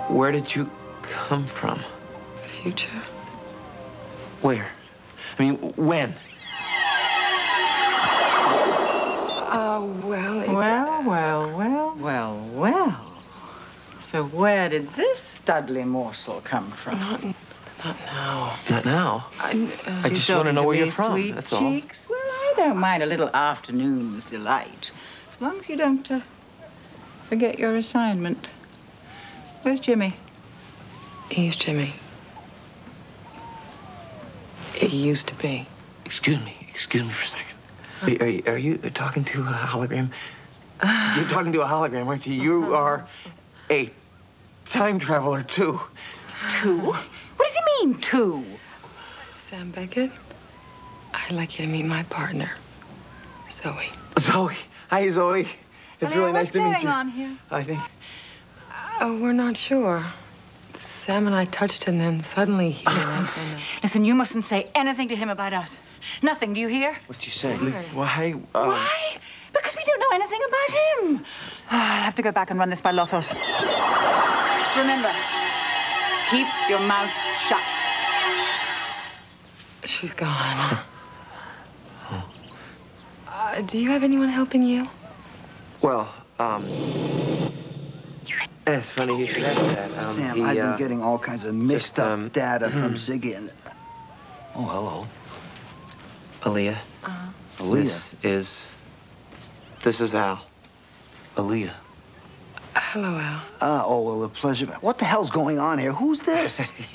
Where did you come from? The future? Where? I mean, when? Well. So where did this studly morsel come from? Not now. Not now. I just want to know where you're from, Sweet that's all. cheeks. Well, I don't mind a little afternoon's delight, as long as you don't forget your assignment. Where's Jimmy? He's Jimmy. He used to be. Excuse me for a second. Are you talking to a hologram? You're talking to a hologram, aren't you? You are a time traveler, too. Two? What does he mean, two? Sam Beckett, I'd like you to meet my partner, Zoe. Zoe. Hi, Zoe. It's really nice to meet you. What's going on here? I think. Oh, we're not sure. Sam and I touched, and then suddenly he went. Listen, you mustn't say anything to him about us. Nothing, do you hear? What'd you say? Why? Why? Why? Because we don't know anything about him. I'll have to go back and run this by Lothos. Remember, keep your mouth shut. She's gone. Do you have anyone helping you? Well, it's funny you should ask that. Sam, I've been getting all kinds of mixed up data from Ziggy and... Oh, hello. Aaliyah. Aaliyah? This is Al. Aaliyah. Hello, Al. Oh, well, a pleasure. What the hell's going on here? Who's this?